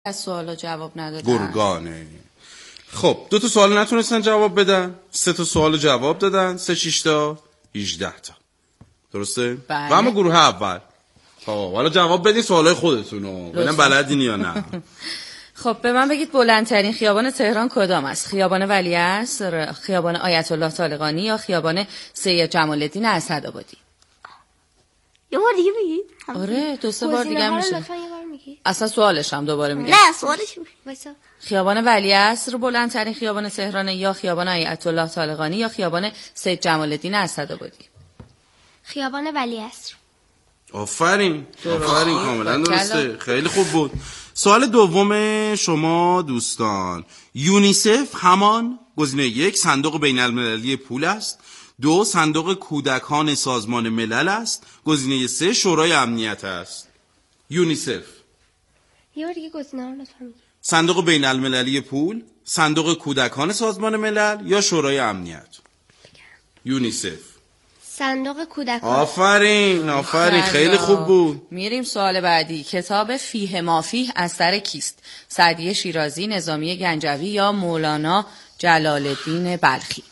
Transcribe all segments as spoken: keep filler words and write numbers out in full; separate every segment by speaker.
Speaker 1: از سوالا جواب ندادن.
Speaker 2: گرگانه. خب دو تا سوال نتونستن جواب بدن، سه تا سوال جواب دادن، سه شش تا هجده تا. درسته؟
Speaker 1: بله.
Speaker 2: و اما گروه اول. خب حالا جواب بدین سوالای خودتونو. ببینم بلدین یا نه.
Speaker 1: خب به من بگید بلندترین خیابان تهران کدام است؟ خیابان ولیعصر، خیابان آیت الله طالقانی یا خیابان سید جمال الدین اسدآبادی؟
Speaker 3: یه بار دیگه بگید.
Speaker 1: آره دو سه بار دیگه میشه.
Speaker 3: لطفاً یه بار میگی.
Speaker 1: اصلا سوالش هم دوباره میگم.
Speaker 3: نه سوالش وایسا.
Speaker 1: خیابان ولیعصر بلندترین خیابان تهران یا خیابان آیت الله طالقانی یا خیابان سید جمال الدین اسدآبادی؟
Speaker 3: خیابان ولیعصر.
Speaker 2: آفرین. آفرین کاملا درسته. خیلی خوب بود. سوال دوم شما دوستان، یونیسف همان گزینه یک صندوق بین المللی پول است، دو صندوق کودکان سازمان ملل است، گزینه سه شورای امنیت است. یونیسف.
Speaker 3: یه بار دیگه گزینه‌ها رو لطفاً بگید.
Speaker 2: صندوق بین المللی پول، صندوق کودکان سازمان ملل یا شورای امنیت. یونیسف.
Speaker 3: صندوق کودکان.
Speaker 2: آفرین آفرین خیلی خوب بود.
Speaker 1: میریم سوال بعدی. کتاب فیه مافیه اثر کیست؟ سعدی شیرازی، نظامی گنجوی یا مولانا جلال الدین بلخی؟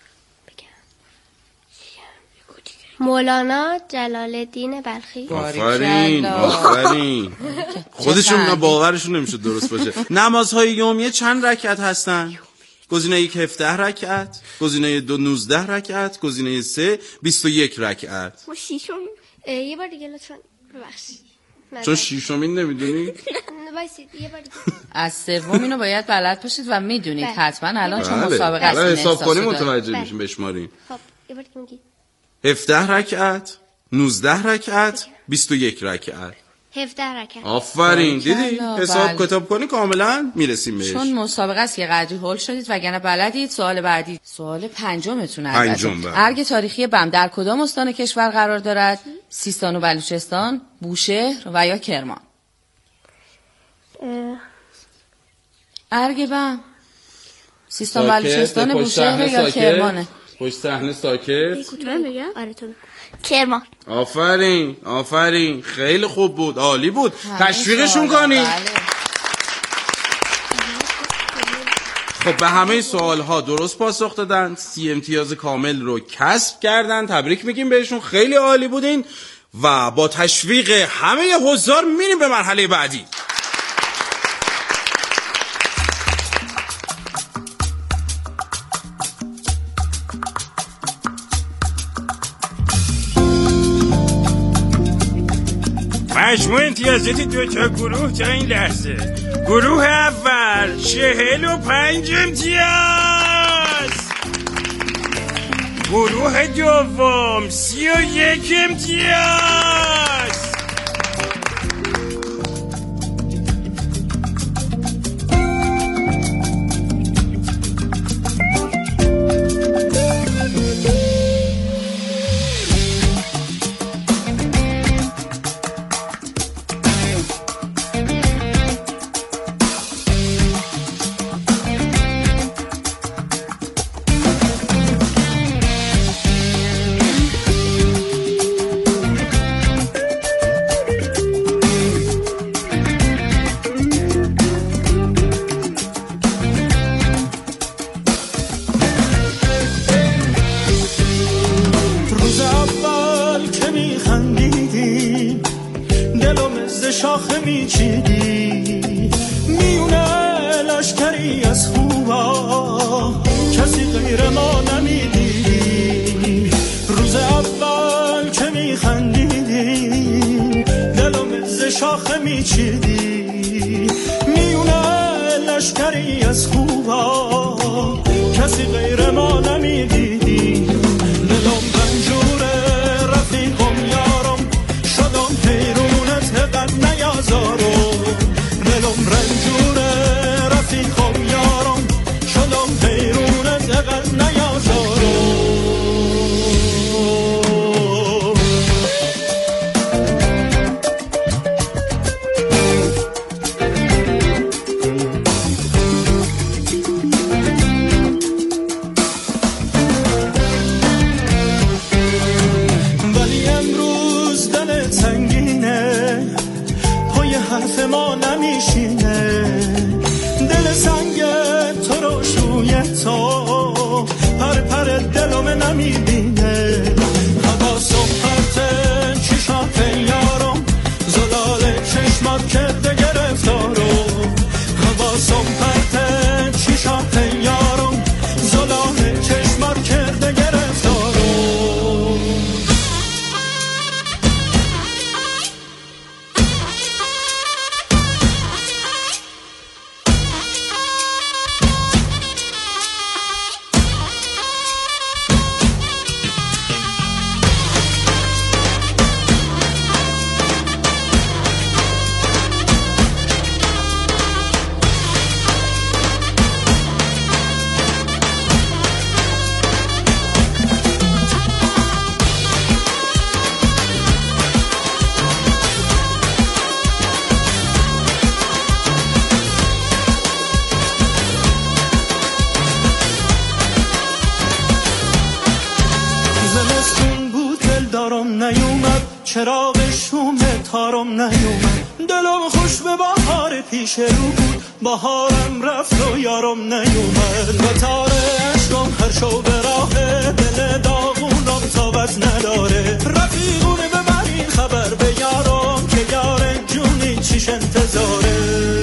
Speaker 3: مولانا جلال الدین بلخی.
Speaker 2: آفرین آفرین. خودشون باورشون نمیشد درست باشه. نمازهای یومیه چند رکعت هستن؟ گزینه یک هفده رکعت، گزینه دو نوزده رکعت، گزینه سه بیست و یک رکعت.
Speaker 3: ما شیشم. یه بار دیگه لطفاً ببخشید.
Speaker 2: چون شیشمین نمیدونی؟
Speaker 3: وایسید یه بار دیگه.
Speaker 1: از سوم اینو باید بلد باشید و میدونید حتما الان چون
Speaker 2: بله.
Speaker 1: مسابقه است.
Speaker 2: بله حساب کنیم متوجه میشیم بشماریم.
Speaker 3: خب یه بار دیگه میگی.
Speaker 2: هفده رکعت، نوزده رکعت، بیست و یک رکعت.
Speaker 3: هفده رکعت.
Speaker 2: آفرین دیدی؟ حساب
Speaker 1: بله.
Speaker 2: کتاب کنی کاملا میرسیم بهش.
Speaker 1: چون مسابقه است که قدری هول شدید وگرنه بلدید. سوال بعدی سوال پنجمتونه.
Speaker 2: پنجم بله.
Speaker 1: ارگ تاریخی بم در کدام استان کشور قرار دارد؟ سیستان و بلوچستان، بوشهر و یا کرمان؟ ارگ بم سیستان بلوچستان، بوشهر یا کرمانه؟
Speaker 2: پشت صحنه ساکت.
Speaker 3: من بگم؟ آره تو. کرمان.
Speaker 2: آفرین آفرین خیلی خوب بود، عالی بود. تشویقشون کنی.
Speaker 1: بله.
Speaker 2: خب به همه سوال ها درست پاسخ دادن، سی امتیاز کامل رو کسب کردن. تبریک میگیم بهشون، خیلی عالی بودین و با تشویق همه حضار میریم به مرحله بعدی.
Speaker 4: مجموع امتیازات دو تا گروه تا این لحظه: گروه اول چهل و پنج امتیاز، گروه دوم سی و یک امتیاز.
Speaker 5: پیش رو بود بهارم رفت و یارم نیومد و تاره عشقم هر شو به راه دل داغونم تابت نداره رفیقونه ببرین خبر به یارم که یار جونی چیش انتظاره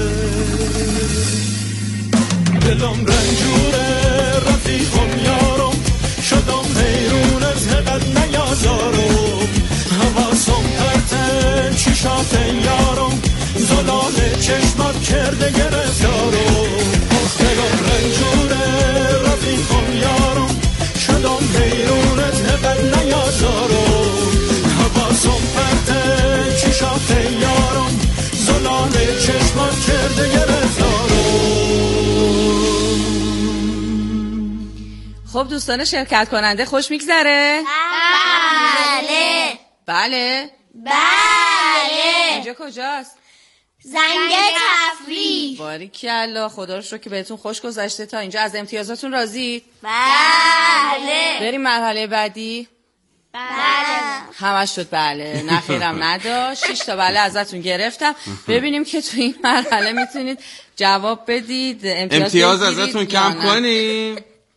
Speaker 5: دلم رنجوره رفیقم یارم شدم حیرون از حقت نیازارم حواسم پرته چشات یارم زلال چشمات کرده گرفتارم دلم رنجوره رفیقم یارم شدم حیرون از حقت نیازارم حواسم پرته چشات یارم زلال چشمات کرده گرفتارم.
Speaker 1: خب دوستان شرکت کننده خوش میگذره؟
Speaker 3: بله
Speaker 1: بله
Speaker 3: بله.
Speaker 1: اینجا کجاست؟
Speaker 3: زنگ تفریح.
Speaker 1: باریکلا، خدا رو شکر که بهتون خوش گذشته تا اینجا. از امتیازاتون راضید؟
Speaker 3: بله
Speaker 1: بریم مرحله بعدی.
Speaker 3: بله
Speaker 1: همش شد بله، نخیرم نداشت. شش تا بله ازتون گرفتم. ببینیم که تو این مرحله میتونید جواب بدید، امتیاز,
Speaker 2: امتیاز ازتون کم کنیم.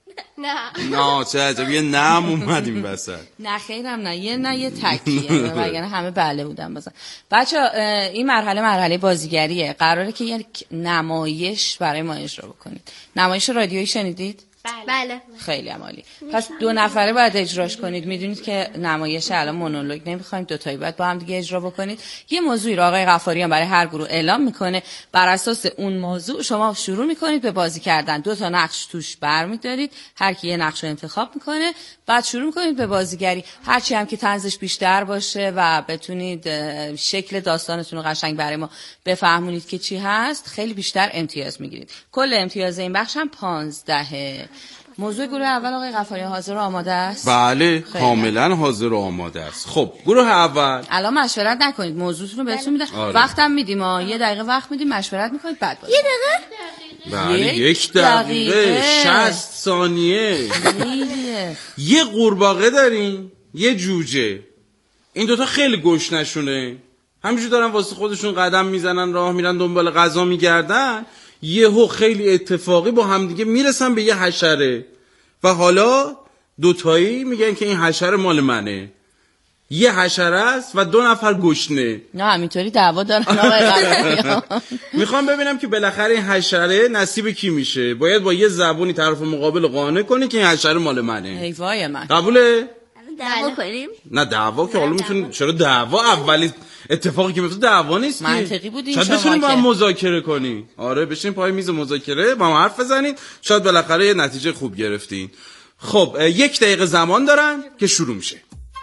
Speaker 3: نه
Speaker 2: نه چه عجب، یه نم اومدیم وسط.
Speaker 1: نه خیرم نه، یه نه یه تکیه وگرنه همه بله بودن. بازم بچه این مرحله مرحله بازیگریه، قراره که یک نمایش برای ما اجرا بکنید. نمایش رادیویی شنیدید؟
Speaker 3: بله.
Speaker 1: خیلی عالی. پس دو نفره باید اجراش کنید. میدونید که نمایش الان مونولوگ نمیخوایم، دو تایی باید با هم دیگه اجرا بکنید. یه موضوعی رو آقای غفاریان برای هر گروه اعلام میکنه، بر اساس اون موضوع شما شروع میکنید به بازی کردن. دو تا نقش توش برمیدارید، هر کی یه نقش رو انتخاب میکنه، بعد شروع میکنید به بازیگری. هرچی هم که طنزش بیشتر باشه و بتونید شکل داستانتون رو قشنگ برای ما بفهمونید که چی هست، خیلی بیشتر امتیاز میگیرید. کل امتیاز این بخش هم پانزده. موضوع گروه اول آقای غفاریان حاضر و آماده است؟
Speaker 2: بله کاملا حاضر و آماده است. خب گروه اول
Speaker 1: الان مشورت نکنید، موضوعتون رو بهتون میدم.
Speaker 2: آره.
Speaker 1: وقتم میدیم ها، یه دقیقه وقت میدیم مشورت میکنید بعد بازی.
Speaker 3: یه دقیقه؟
Speaker 2: بله
Speaker 1: یک
Speaker 2: یک دقیقه,
Speaker 1: دقیقه.
Speaker 2: شصت ثانیه.
Speaker 1: خیلیه.
Speaker 2: یه قورباغه داریم یه جوجه، این دوتا خیلی گشنشونه، همینجور دارن واسه خودشون قدم میزنن، راه میرن دنبال غذا میگردن، یهو خیلی اتفاقی با همدیگه میرسن به یه حشره و حالا دوتایی میگن که این حشره مال منه. یه حشره است و دو نفر گشنه.
Speaker 1: نه همینطوری دعوا دارن آقای غفاریان.
Speaker 2: میخوام ببینم که بالاخره این حشره نصیب کی میشه. باید با یه زبونی طرف مقابل قانع کنی که این حشره مال منه.
Speaker 1: ای وای من.
Speaker 2: قبوله؟
Speaker 3: دعوا کنیم؟
Speaker 2: نه دعوا که حالا میتونی، چرا دعوا؟ اولی اتفاقی که میفته دعوا نیست.
Speaker 1: منطقی بود این
Speaker 2: شاید
Speaker 1: شما
Speaker 2: بتونیم با هم
Speaker 1: که.
Speaker 2: مذاکره کنی. آره بشین پای میز مذاکره با هم حرف بزنید، شاید بالاخره یه نتیجه خوب گرفتین. خب یک دقیقه زمان دارن که شروع میشه.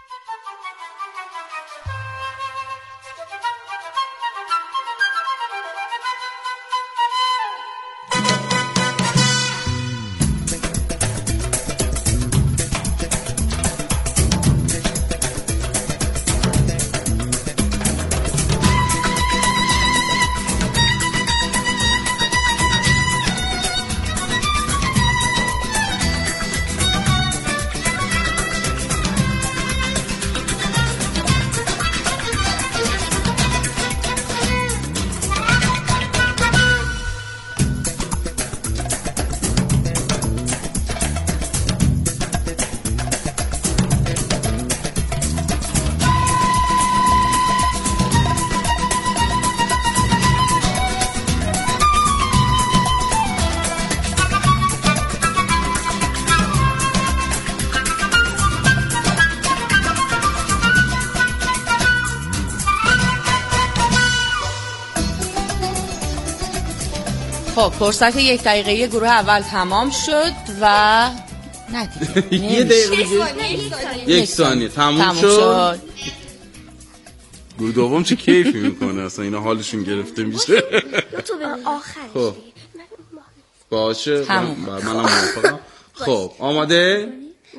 Speaker 1: خب فرصت یک دقیقه گروه اول تمام شد و نه دیگه
Speaker 2: یه دقیقه یک ثانیه تموم شد. گروه دوم چه کیفی میکنه اصلا، اینا حالشون گرفته میشه.
Speaker 3: آخر
Speaker 2: خب باشه من منم موافقم. خب آماده؟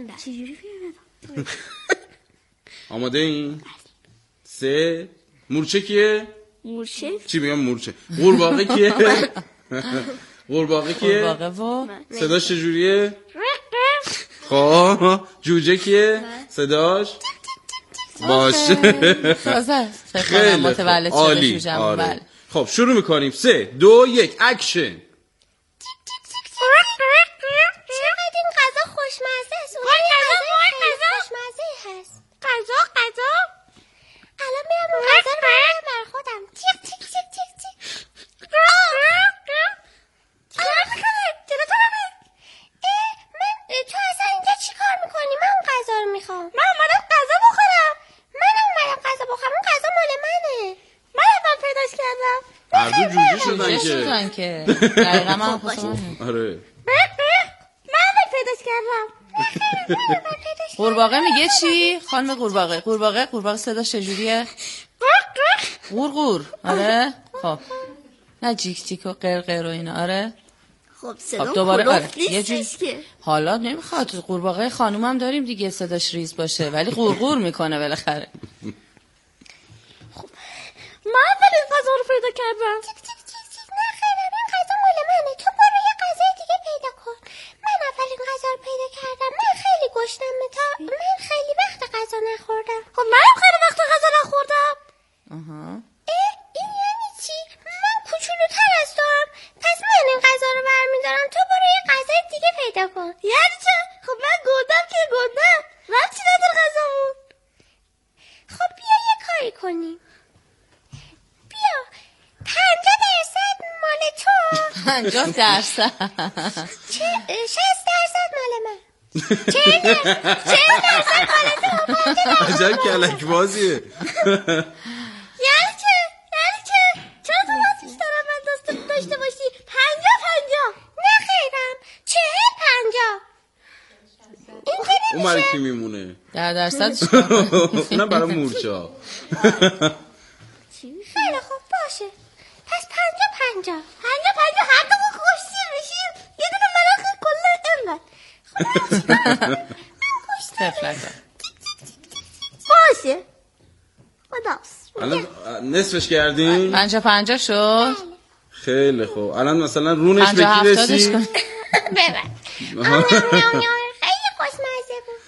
Speaker 2: آماده این؟ سه مورچه کیه؟
Speaker 3: مورچه؟
Speaker 2: چی میگم مورچه؟ قورباغه کیه؟ قورباغه کیه؟
Speaker 1: قورباغه و
Speaker 2: صداش چجوریه؟ خب جوجه کیه؟ صداش؟ باشه
Speaker 1: تازه
Speaker 2: خیلی
Speaker 1: متولد شده
Speaker 2: عالی.
Speaker 1: جوجم.
Speaker 2: آره.
Speaker 1: بله.
Speaker 2: خب شروع میکنیم. سه دو یک اکشن.
Speaker 3: چقدر این غذا خوشمزه است. اون غذا خوشمزه هست. غذا غذا الان میام اون غذا رو برم بر خودم. تیک تیک تیک تیک تیک. من تو اصلا اینجا چی کار میکنی؟ من اون غذا رو میخوام. من اومدم غذا بخورم. منم اومدم غذا بخورم. اون غذا مال منه. من اول پیداش کردم.
Speaker 2: هر دو جوجه شدن
Speaker 1: جوجه
Speaker 2: که
Speaker 1: شدن که دقیقا من خواستم.
Speaker 2: آره
Speaker 3: من اول پیداش کردم.
Speaker 1: قورباغه میگه چی؟ خانم قورباغه قورباغه قورباغه صداش چجوریه؟ قور قور. آره خب نه جیک جیک و قرقر و اینا. آره
Speaker 3: خب
Speaker 1: خب
Speaker 3: صدا
Speaker 1: دوباره.
Speaker 3: کلوف
Speaker 1: آره یه جوری
Speaker 3: نیستش که.
Speaker 1: حالا نمیخواد. قورباغه خانوم هم داریم دیگه صداش ریز باشه ولی قور قور میکنه بالاخره.
Speaker 3: من اول این غذا رو پیدا کردم. تیک تیک تیک تیک. نه خیرم این غذا مال منه. تو برو یه غذای دیگه پیدا کن. من اول این غذا رو پیدا کردم. من خیلی گشنمه. تا من خیلی وقت غذا نخوردم. خب منم خیلی وقت غذا نخوردم.
Speaker 1: آها
Speaker 3: اه این یعنی چی؟ من کوچولوتر از تو هم. پس من این غذا رو برمیدارم. تو برو یه غذای دیگه پیدا کن. یعنی چه؟ خب من گندم که گندم. ربطی نداره غذامون. خب بیا یه کاری کنیم. بیا پنجاه درصد مال تو.
Speaker 1: پنجاه درصد
Speaker 3: شصت درصد مال من. چهل درصد مال تو.
Speaker 2: عجب کلک بازیه.
Speaker 3: یعنی چه؟ یعنی چه؟ چرا تو باز بیشترم من داشته داشته باشی؟ پنجاه پنجاه. نه خیرم چهل پنجاه. این که
Speaker 2: اون برای کی میمونه؟
Speaker 1: در درصد
Speaker 2: اونم برای مورچا.
Speaker 3: خیلی خوب باشه. پس پنجاه پنجاه. پنجاه پنجاه هر دو با خوشی بشیم. یه دونه ملاخه کلا اینقدر.
Speaker 1: تفلکا
Speaker 3: باشه. خداحافظ.
Speaker 2: الان نصفش کردیم؟
Speaker 1: پنجاه پنجاه شد.
Speaker 2: خیلی خوب. الان مثلا رونش به
Speaker 1: پنجاه
Speaker 2: کی
Speaker 1: هفتادش
Speaker 2: رسید؟
Speaker 1: کن.
Speaker 3: ببر. خیلی خوشمزه بود.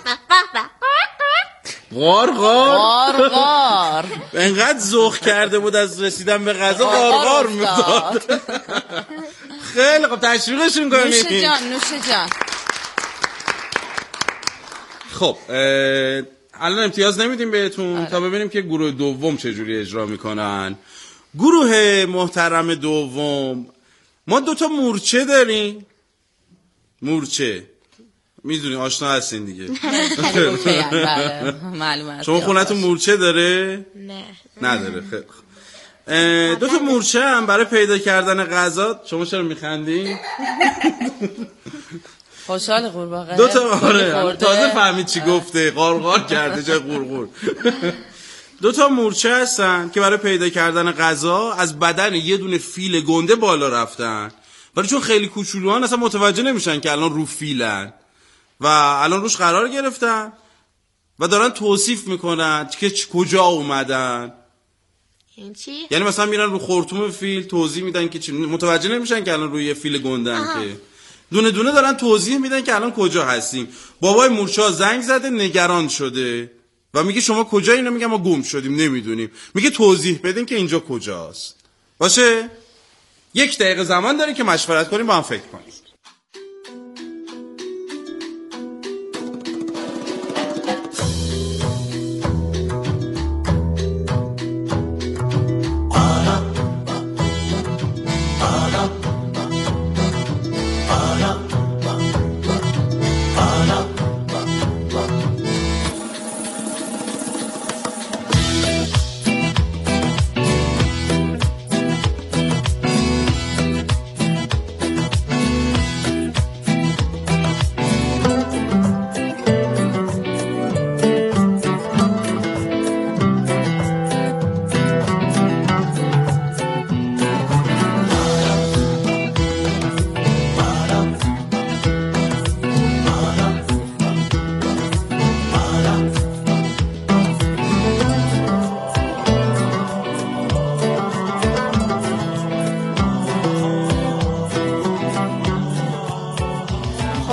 Speaker 2: غار غار
Speaker 1: غار غار.
Speaker 2: انقدر ذوق کرده بود از رسیدن به غذا غار غار می‌داد. خیلی خب تشویقشون کنیم.
Speaker 1: نوش جان نوش جان.
Speaker 2: خب الان امتیاز نمیدیم بهتون تا ببینیم که گروه دوم چجوری اجرا میکنن. گروه محترم دوم ما دوتا مورچه داریم. مورچه میدونی آشنا هستین دیگه.
Speaker 1: معلومه.
Speaker 2: شما خونتون مورچه داره؟
Speaker 3: نه
Speaker 2: نداره. خیلی خب دو تا مورچه هم برای پیدا کردن غذا. شما چرا میخندین؟
Speaker 1: خوشحال قورباغه.
Speaker 2: دو تا آره تازه فهمید چی گفته. غارغار کرده جای قورقور. دو تا مورچه هستن که برای پیدا کردن غذا از بدن یه دونه فیل گنده بالا رفتن ولی چون خیلی کوچولوان اصلا متوجه نمیشن که الان رو فیلن و الان روش قرار گرفتن و دارن توصیف میکنن که کجا اومدن.
Speaker 3: این چی؟
Speaker 2: یعنی مثلا میرن رو خرطوم فیل توضیح میدن که چی، متوجه نمیشن که الان روی یه فیل گندن. که دونه دونه دارن توضیح میدن که الان کجا هستیم. بابای مورچه زنگ زده نگران شده و میگه شما کجا؟ اینو میگه ما گم شدیم نمیدونیم. میگه توضیح بدین که اینجا کجاست. باشه یک دقیقه زمان داریم که مشورت کنیم با هم فکر کنیم.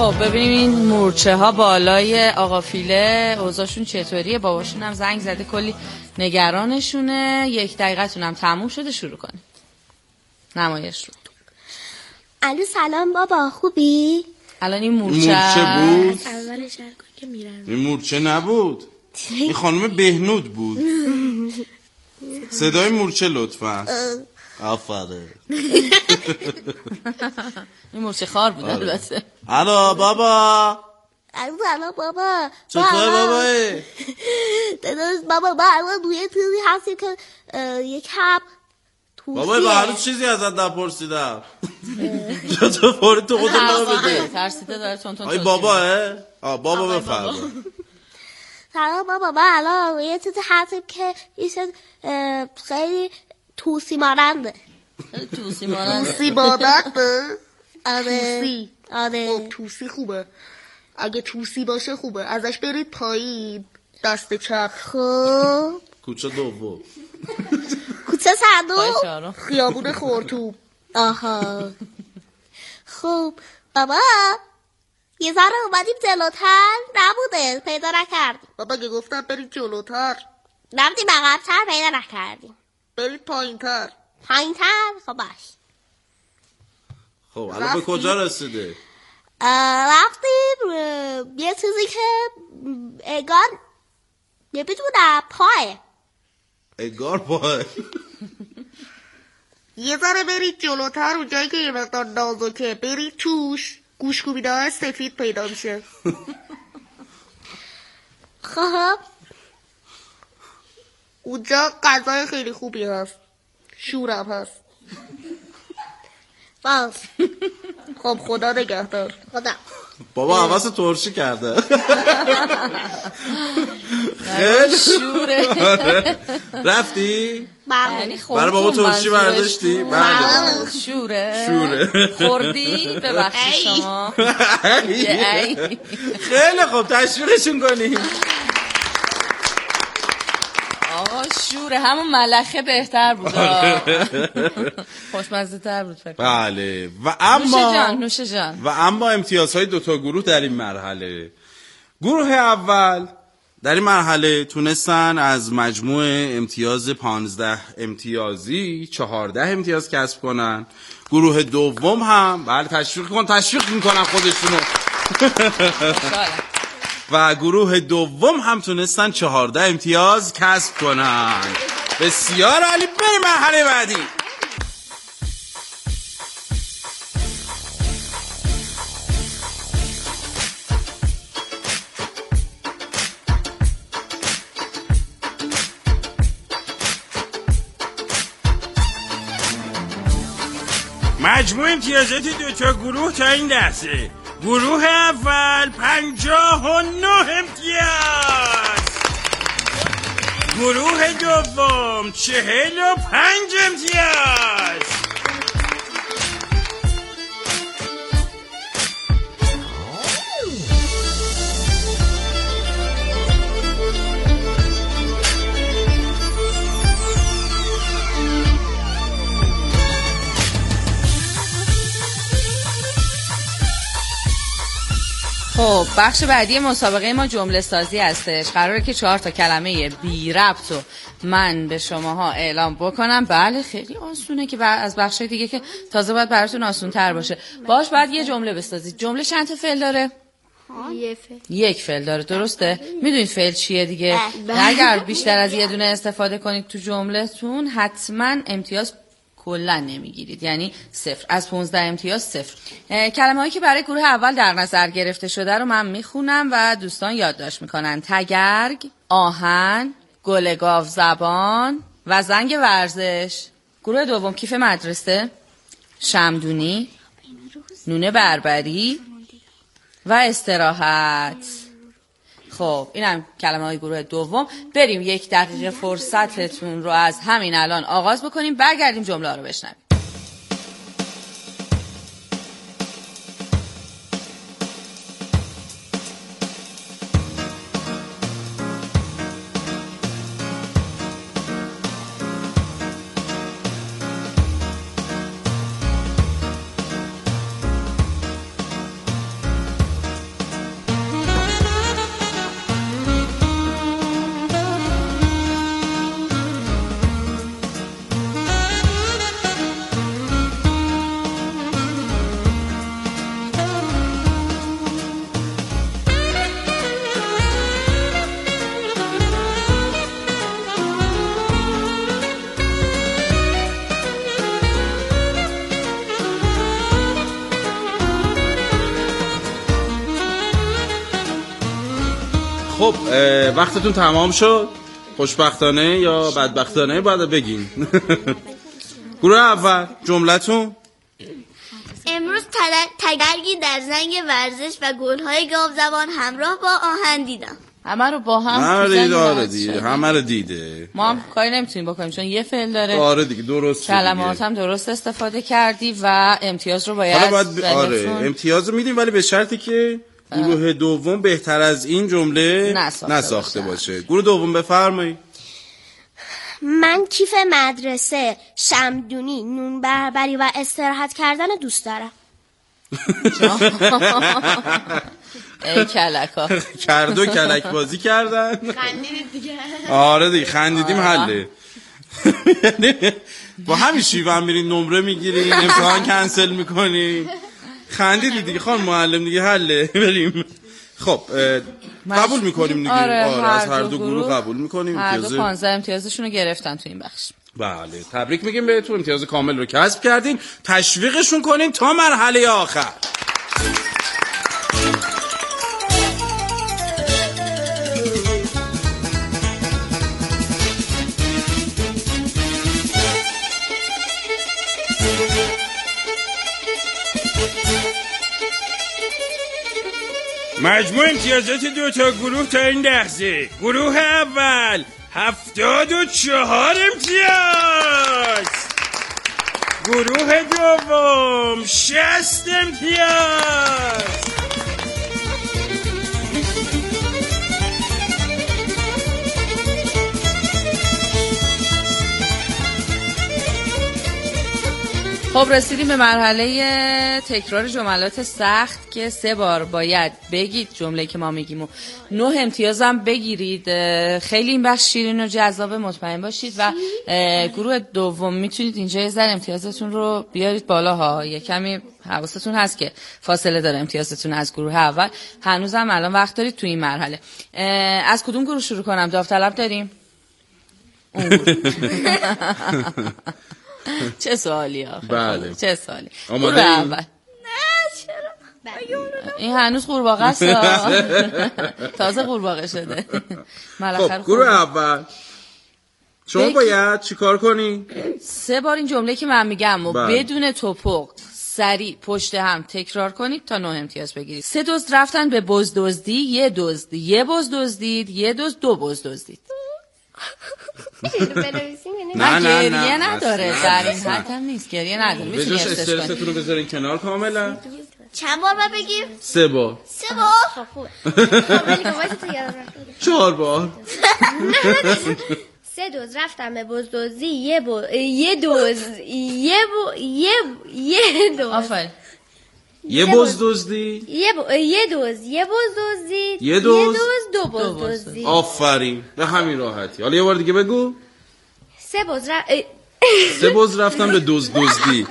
Speaker 1: خب ببینیم این مورچه ها بالای آقا فیله اوضاعشون چطوریه. باباشون هم زنگ زده کلی نگرانشونه. یک دقیقتون هم تموم شده، شروع کنیم نمایش رو.
Speaker 3: الو سلام بابا، خوبی؟
Speaker 1: الان این مورچه,
Speaker 2: مورچه بود؟
Speaker 3: اولش هر کاری که میرن
Speaker 2: این مورچه نبود، این خانم بهنود بود. صدای مورچه لطفا. آفره.
Speaker 1: این مورچه خار بود البته.
Speaker 2: الو بابا.
Speaker 3: الو سلام بابا.
Speaker 2: چطور بابایی؟
Speaker 3: داداش بابا با الان روی چیزی هستی که یکم توصیه.
Speaker 2: بابا با هر چیزی ازت نپرسیدم. چطور فوری تو خودت ما بده؟
Speaker 1: ترسیده داره تون تون.
Speaker 2: آی بابا اه؟ آه بابا بفرما.
Speaker 3: سلام بابا، من الان روی چیزی هستیم که ایشون خیلی توسی ماننده.
Speaker 1: توسی ماننده؟
Speaker 3: توسی ماننده؟ آره
Speaker 6: توسی.
Speaker 3: آره
Speaker 6: خب توسی خوبه، اگه توسی باشه خوبه. ازش برید پایین دست چپ.
Speaker 3: خب
Speaker 2: کوچه دوم،
Speaker 3: کوچه صندوق،
Speaker 6: خیابون خورتوم.
Speaker 3: آها. خب بابا یه ذره اومدیم جلوتر نبوده، پیدا نکردیم.
Speaker 6: بابا که گفتم برید جلوتر،
Speaker 3: رفتیم عقب‌تر پیدا نکردیم.
Speaker 6: برید پایین تر.
Speaker 3: پایین‌تر؟ خب باش.
Speaker 2: خب الان به کجا رسیده؟
Speaker 3: رفتیم یه چیزی که اگان نمیدونم پایه.
Speaker 2: اگار پای.
Speaker 6: یه ذره برید جلوتر، اونجایی که یه مقدار نازکه برید توش، گوشکوبیده های سفید پیدا میشه.
Speaker 3: خب
Speaker 6: اونجا غذای خیلی خوبی هست، شورم هست.
Speaker 3: باز
Speaker 6: خب خدا نگهدار.
Speaker 3: خدا.
Speaker 2: بابا حواس ترشی کرده. خیلی
Speaker 1: شوره.
Speaker 2: رفتی؟
Speaker 1: یعنی
Speaker 2: برای بابا ترشی برداشتی؟ بله.
Speaker 1: شوره.
Speaker 2: شوره.
Speaker 1: خوردی؟ ببخشید شما.
Speaker 2: خیلی خوب تشویقشون کنیم.
Speaker 1: آقا شوره، همون ملخه بهتر بود. خوشمزه تر بود فکر.
Speaker 2: بله. و اما
Speaker 1: نوشه جان، نوشه جان.
Speaker 2: و اما امتیازهای دوتا گروه در این مرحله. گروه اول در این مرحله تونستن از مجموع امتیاز پانزده امتیازی چهارده امتیاز کسب کنن. گروه دوم هم بله تشویق کن تشویق میکنن خودشونو. و گروه دوم هم تونستن چهارده امتیاز کسب کنن. بسیار عالی. بریم مرحله بعدی.
Speaker 4: مجموع امتیازات دو تا گروه تا این لحظه: گروه اول پنجاه و نه امتیاز، گروه دوم چهل و پنج امتیاز.
Speaker 1: خب بخش بعدی مسابقه ما جمله سازی هستش. قراره که چهار تا کلمه بی ربط رو من به شماها اعلام بکنم. بله خیلی آسونه که از بخشای دیگه که تازه باید براتون آسون تر باشه. باش بعد یه جمله بسازید. جمله چند تا فعل داره؟
Speaker 3: یه فعل.
Speaker 1: یک فعل داره، درسته؟ میدونید فعل چیه دیگه؟ اگر بیشتر از یه دونه استفاده کنید تو جملهتون حتما امتیاز کلا نمیگیرید، یعنی صفر. از پانزده امتیاز صفر. کلمه هایی که برای گروه اول در نظر گرفته شده رو من میخونم و دوستان یادداشت میکنن. تگرگ، آهن، گل گاو زبان و زنگ ورزش. گروه دوم کیف مدرسه، شمدونی، نون بربری و استراحت. خب اینم کلمه های گروه دوم. بریم یک دقیقه فرصتتون رو از همین الان آغاز بکنیم، برگردیم جمله ها رو بشنویم.
Speaker 2: خب وقتتون تمام شد. خوشبختانه یا بدبختانه باید بگین. گروه اول جملتون.
Speaker 3: امروز تگرگی در زنگ ورزش و گل‌های گاوزبان همراه با آهن دیدم.
Speaker 1: همه رو با هم
Speaker 2: همه رو داره دیگه، همه رو دیده.
Speaker 1: ما هم کاری نمیتونیم بکنیم چون یه فعل داره.
Speaker 2: آره دیگه درست.
Speaker 1: کلمات هم درست استفاده کردی و امتیاز رو باید
Speaker 2: حالا باید ب... آره امتیاز رو میدیم ولی به شرطی که گروه دوم بهتر از این جمله نساخته, نساخته باشه. باشه. گروه دوم بفرمایید.
Speaker 3: من کیف مدرسه، شمدونی، نون بربری و استراحت کردن دوست دارم.
Speaker 1: ای کلکا
Speaker 2: کرد و کلک بازی کردن.
Speaker 3: خندیدید دیگه.
Speaker 2: آره دیگه خندیدیم حله. با همین شیوه هم میرین نمره میگیرین امتحان کنسل میکنین. خندیدید دیگه خانم معلم دیگه حله. بریم. خب قبول میکنیم دیگه.
Speaker 1: آره,
Speaker 2: آره از هر دو گروه قبول میکنیم.
Speaker 1: هر دو پانزده امتیازشون رو گرفتن تو این بخش.
Speaker 2: بله تبریک میگیم بهتون، امتیاز کامل رو کسب کردین. تشویقشون کنین تا مرحله آخر.
Speaker 4: مجموع امتیازات دو تا گروه تا این لحظه: گروه اول هفتاد و چهار امتیاز، گروه دوم شصت امتیاز.
Speaker 1: خب رسیدیم به مرحله تکرار جملات سخت که سه بار باید بگید جمله که ما میگیم و نه امتیاز هم بگیرید. خیلی این بخش شیرین و جذاب، مطمئن باشید. و گروه دوم میتونید اینجا یه ذره امتیازتون رو بیارید بالا ها. یه کمی حواستون هست که فاصله داره امتیازتون از گروه اول. هنوزم الان وقت دارید تو این مرحله. از کدوم گروه شروع کنم؟ داوطلب داریم؟ اون چه سوالی آخه؟
Speaker 2: بله.
Speaker 1: چه سوالی؟
Speaker 2: آماده
Speaker 1: اول.
Speaker 3: نه چرا؟
Speaker 1: این هنوز قورباغه است. تازه قورباغه شده.
Speaker 2: خب گروه اول شما باید چیکار کنی؟
Speaker 1: سه بار این جمله که من میگم و بدون توپق سریع پشت هم تکرار کنید تا نه امتیاز بگیرید. سه دزد رفتن به بزدزدی، یه دزد یه بز دزدید، یه دزد دو بز دزدید.
Speaker 2: نه نه
Speaker 1: گریه نداره، در این حد هم نیست، گریه نداره.
Speaker 2: به جاش استرستون رو بذارین کنار کاملا.
Speaker 3: چند بار باید بگیم؟
Speaker 2: سه بار.
Speaker 3: سه بار؟
Speaker 2: چهار بار.
Speaker 3: سه دوز رفتم به بزدزدی، یه بو یه دوز یه بو یه یه دوز
Speaker 1: آفرین.
Speaker 2: یه بز دزدی،
Speaker 3: یه بو یه دوز یه بز دزدید،
Speaker 2: یه دوز
Speaker 3: دو بز دزدید.
Speaker 2: آفرین، به همین راحتی. حالا یه بار دیگه بگو.
Speaker 3: سه بز ر...
Speaker 2: سه بز رفتم به دوز دزدی.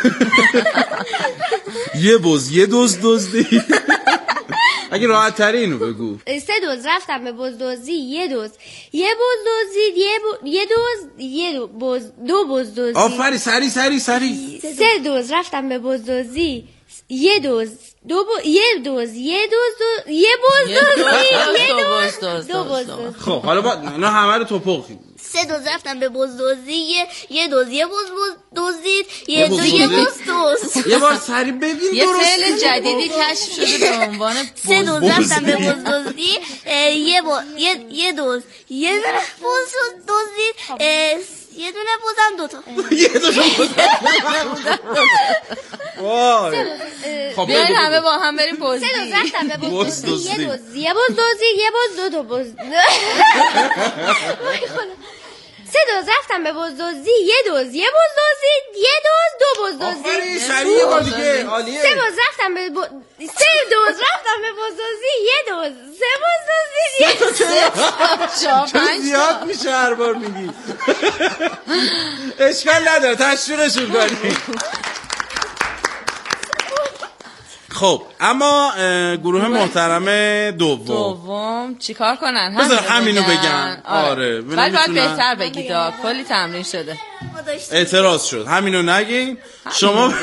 Speaker 2: یه بز یه دوز دزدی. اگه راحت تری اینو بگو.
Speaker 3: سه دوز رفتم به بزدزدی، یه دوز یه بز دزدید، یه بو... یه دوز یه دو بز دو بز دزدید.
Speaker 2: آفرین، سری سری سری.
Speaker 3: سه دوز رفتم به بزدزدی، یه دوز دو ب... یه دوز یه دوز دو... یه بز دزدید، یه دوز دو بز دزدید.
Speaker 2: خب حالا با اینا همه رو توپق.
Speaker 3: سه دوز رفتم به بزدزدی، یه یه دوز یه بز دزدید، یه دوز یه بز دوز.
Speaker 2: یه بار سری ببین درست.
Speaker 1: یه فعل جدیدی کشف شده به عنوان
Speaker 3: سه دوز رفتم به بزدزدی، یه با یه یه دوز یه دونه بز دزدید، یه دونه بزم دوتا.
Speaker 2: یه دونه وای. خب
Speaker 1: بیاین همه با هم بریم بازی.
Speaker 3: سه دوز رفتم به بزدزدی، یه دوز یه بز دزدید، یه بز دو تا بز. سه دوز رفتم به بزدزدی، یه دوز یه بز دزدید، یه دوز دو بز دزدید.
Speaker 2: آفرین، سریع بار دیگه. عالیه.
Speaker 3: سه دوز رفتم به ب... سه دوز رفتم به بزدزدی، یه دوز سه بز دزدید، یه دوز
Speaker 2: چه زیاد میشه هر بار میگی. اشکال نداره، تشویقشون کنی. خب اما گروه محترم دوم
Speaker 1: دوم چیکار کنن؟
Speaker 2: بذار همینو بگن. آره
Speaker 1: ولی باید بهتر بگید، کلی تمرین شده.
Speaker 2: اعتراض شد، همینو نگین شما.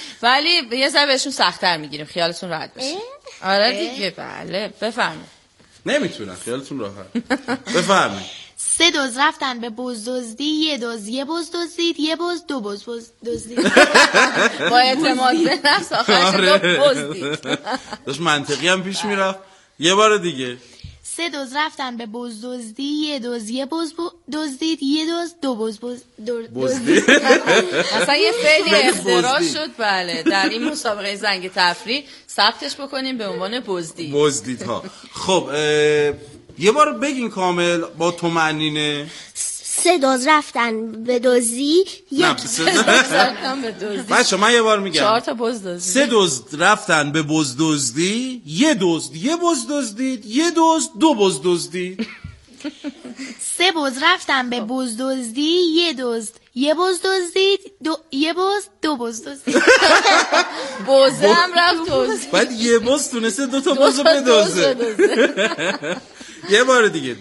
Speaker 1: ولی یه ذره بهشون سخت‌تر میگیریم، خیالتون راحت باشه. آره دیگه، بله بفرمایید.
Speaker 2: نمیتونن، خیالتون راحت. بفرمایید.
Speaker 7: سه دوز رفتن به بزدزدی، یه دوز یه بز دزدید، یه بز دو بز دزدید.
Speaker 1: با اعتماد به نفس آخرش دو بزدید.
Speaker 2: داشت منطقی هم پیش میرفت. یه بار دیگه.
Speaker 7: سه دوز رفتن به بزدزدی، یه دوز یه بز دزدید، یه دوز دو بز دزدید.
Speaker 1: اصلا یه فعلی اختراع شد بله در این مسابقه زنگ تفریح ثبتش بکنیم به عنوان بزدید.
Speaker 2: بزدید ها. خب یه بار بگین کامل با طمأنینه.
Speaker 3: سه دوز رفتن به دزدی،
Speaker 2: نه سه دوز رفتن به دزدی. بچه من یه بار میگم.
Speaker 1: چهار تا بز دزدید.
Speaker 2: سه دوز رفتن به بز دزدی، یه دوز یه بز دزدید، یه دوز دو بز دزدید.
Speaker 7: سه بز رفتن به بزدزدی، یه دوز یه بز دزدید، دو یه بز دو بز دزدید.
Speaker 1: بزه هم رفت دزدید.
Speaker 2: بعد یه بز تونسته دو تا بز بدزده. یه بار دیگه.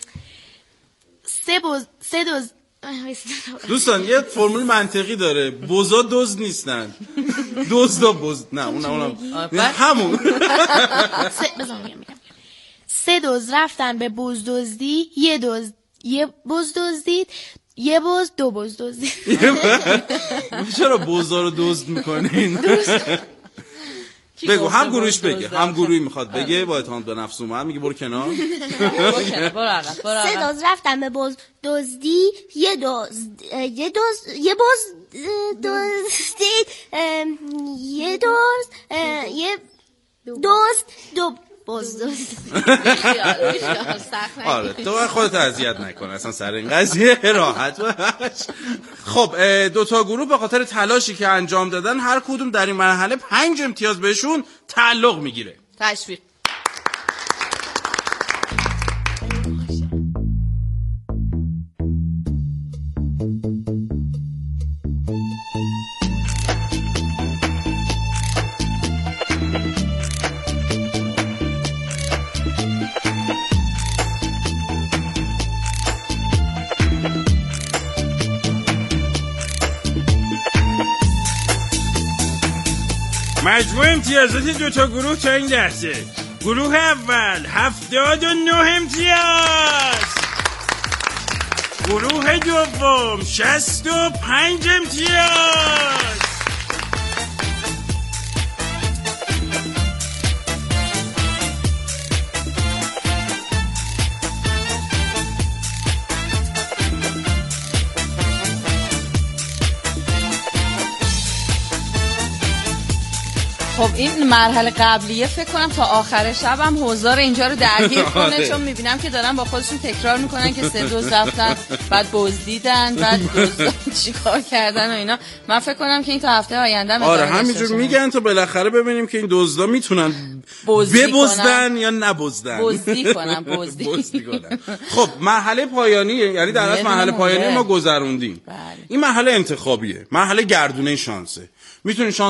Speaker 7: سه بز سه دوز
Speaker 2: دوستان یه فرمول منطقی داره، بزا دوز نیستن، دزدا بز نه اون اونم همون.
Speaker 7: سه دوز رفتن به بزدزدی، یه دوز یه بز دزدید، یه بز دو بز دزدید.
Speaker 2: چرا بزا رو دزد میکنین؟ بگو هم گروهش بگه، هم گروهی میخواد بگه با اعتماد به نفس اومد میگه برو کنار.
Speaker 3: سه دوز رفتن به بز دزدی، یه دوز یه دوز یه بز دزدید، یه دوز یه دوز دو بز دزدید.
Speaker 2: آره تو خودت اذیت نکن اصلا سر این قضیه، راحت باش. خب دو تا گروه به خاطر تلاشی که انجام دادن هر کدوم در این مرحله پنج امتیاز بهشون تعلق میگیره.
Speaker 1: تشویق.
Speaker 4: مجموع امتیازات دو تا گروه تا این لحظه: گروه اول هفتاد و نه امتیاز، گروه دوم شصت و پنج امتیاز،
Speaker 1: خب این مرحله قبلیه فکر کنم تا آخر شب هم حضار اینجا رو درگیر کنه، چون میبینم که دارن با خودشون تکرار میکنن که سه دوز رفتن بعد بزدیدن بعد دزدان چیکار کردن و اینا. من فکر کنم که این تا هفته آینده هم
Speaker 2: آره همینجور میگن تا بالاخره ببینیم که این دزدا میتونن ببزدن یا نبزدن،
Speaker 1: بزدی کنن بزدی
Speaker 2: کنن. خب مرحله پایانیه، یعنی در اصل مرحله پایانی ما گذروندیم. این مرحله انتخابیه، مرحله گردونه شانسه. میتونین